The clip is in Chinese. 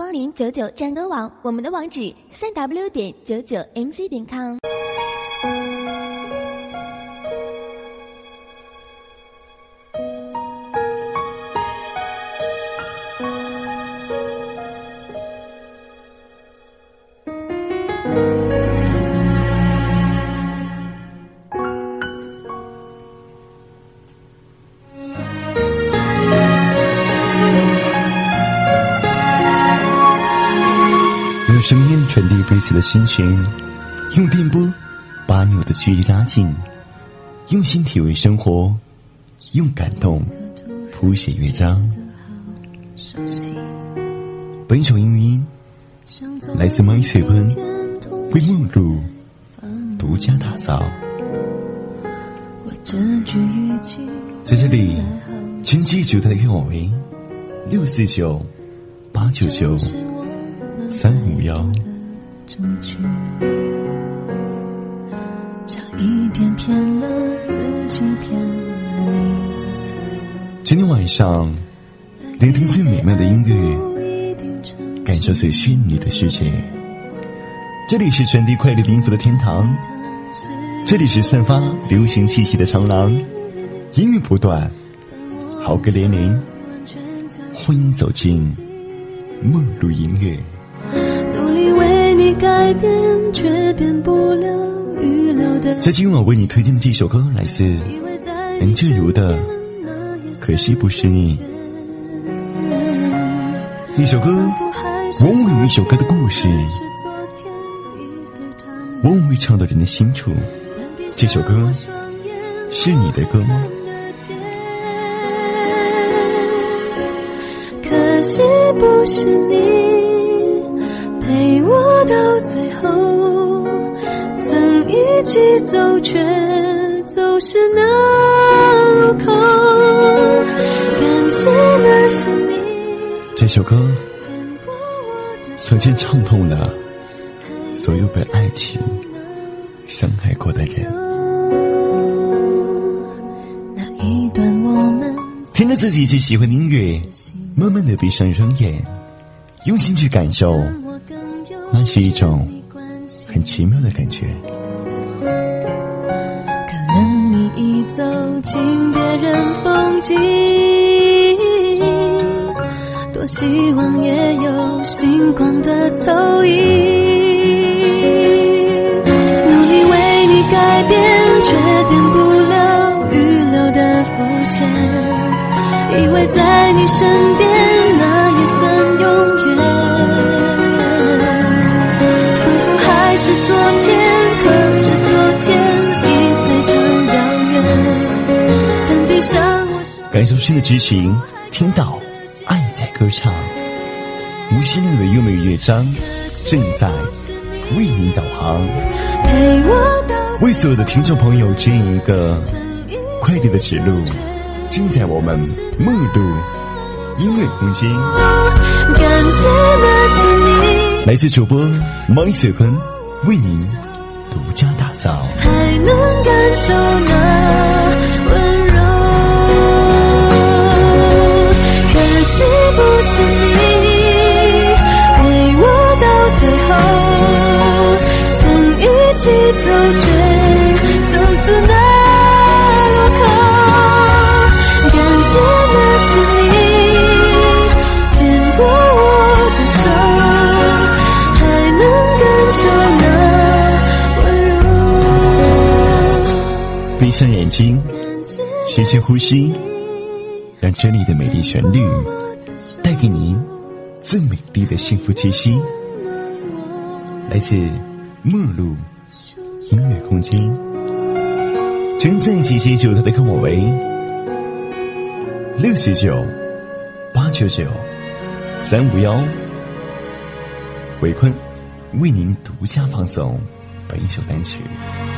光临99战歌网，我们的网址3w.99mc.com。 用声音传递彼此的心弦，用电波把你我的距离拉近，用心体味生活，用感动谱写乐章。本首音乐来自马水坤为梦露独家打造。在这里请记住他的电话为649-899-351。今天晚上聆听最美妙的音乐，感受最绚丽的世界。这里是传递快乐的音符的天堂，这里是散发流行气息的长廊，音乐不断，好歌连连，欢迎走进梦露音乐。 努力为你改变，却变不了预留的。 在今晚为你推荐的这首歌来自梁静茹的可惜不是你。一首歌往往有一首歌的故事，往往会唱到人的心处。这首歌是你的歌吗？ 可惜不是你陪我到最后，曾一起走却走失那路口，感谢那是你。 这首歌曾经唱痛了所有被爱情伤害过的人。 那一段我们听着自己最喜欢的音乐，慢慢地闭上双眼，用心去感受，那是一种很奇妙的感觉。 可能你已走进别人风景，多希望也有星光的投影，努力为你改变，却变不了预留的伏线，以为在你身边那也算永远，仿佛还是昨天，可是昨天已非常遥远，但闭上我双眼， 感受新的激情，听到爱在歌唱，无限量的优美乐章正在为您导航， 陪我到为所有的听众朋友指引一个快乐的指路，正在我们梦露音乐空间。 感谢的是你， 来自主播马水坤为您独家打造， 还能感受那温柔。可惜不是你陪我到最后，曾一起走却走失那路口，感谢的是你牵过我的手，还能感受那温柔。 闭上眼睛，深深呼吸，让这里的美丽旋律带给您最美丽的幸福气息。来自梦露音乐空间，请在一起记住他的号码为649-899-351。伟坤为您独家放送本首单曲。